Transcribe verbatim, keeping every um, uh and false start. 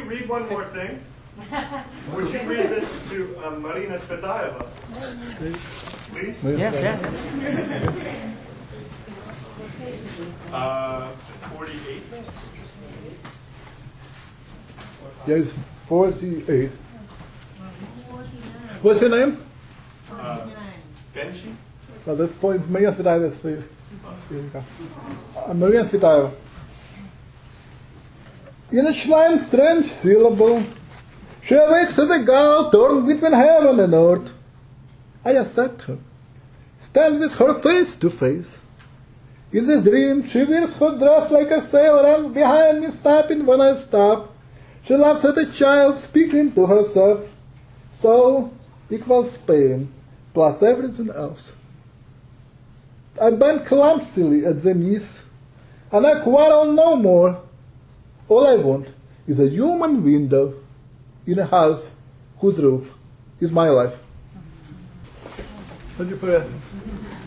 read one more thing? Would you read this to um, Marina Tsvetaeva? Please? Yeah, yeah. Uh, forty-eight. Yes, forty-eight. What's your name? Uh, Benji? So that's point Maria Svetaeva. Uh, Maria Svetaeva. In a shrine strange syllable, she awakes as a girl torn between heaven and earth. I accept her, stand with her face to face. In this dream, she wears her dress like a sailor and behind me stopping when I stop. She laughs at a child speaking to herself. So equals pain, plus everything else. I bend clumsily at the knees, and I quarrel no more. All I want is a human window in a house whose roof is my life. Thank you for asking.